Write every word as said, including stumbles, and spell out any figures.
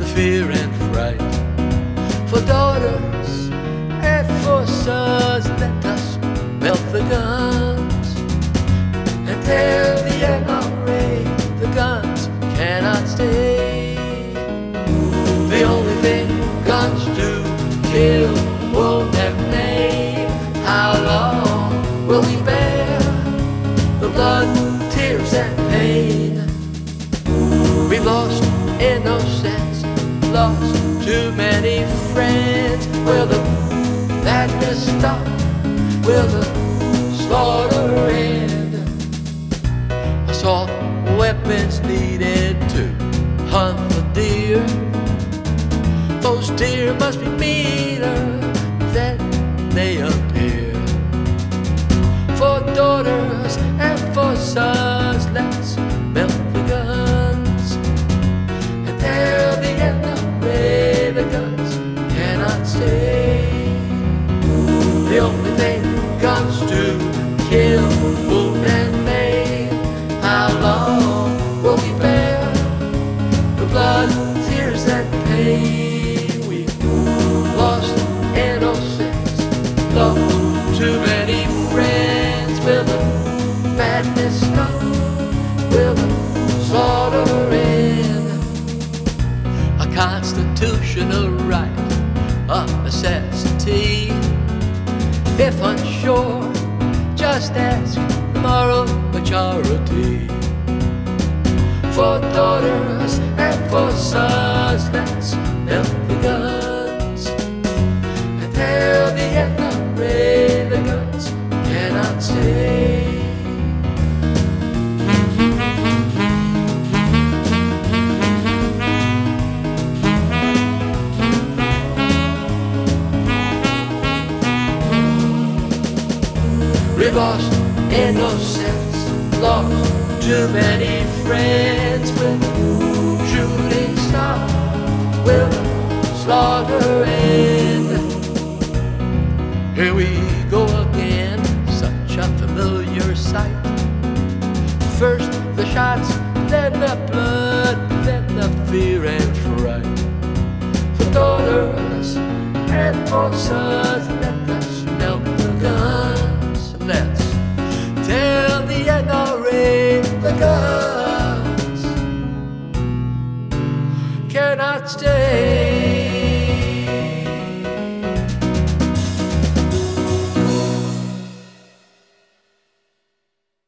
fear and fright. For daughters and for sons, let us melt the guns and tell the N R A the guns cannot stay. The only thing guns do, kill, wound and maim. How long will we bear the blood, tears and pain? We've lost innocence, lost too many friends. Will the madness stop? Will the slaughter end? Assault weapons needed to hunt the deer. Those deer must be meaner than they appear. For daughters and for sons, let's melt the guns and tell the N R A the guns cannot stay. The only thing guns do, kill, wound and maim. How long will we bear the blood, tears and pain? We've lost innocence, lost too many friends. Will the madness stop? Will the slaughter end? A constitutional right, a necessity. If unsure, just ask the moral majority. For daughters and for sons, let's melt the guns and tell the N R A the guns cannot stay. We've lost innocence, lost too many friends. Will the shooting stop? Will the slaughter end? Here we go again, such a familiar sight. First the shots, then the blood, then the fear and fright. For daughters and for sons, let us melt the guns. Let's tell the N R A the guns cannot stay.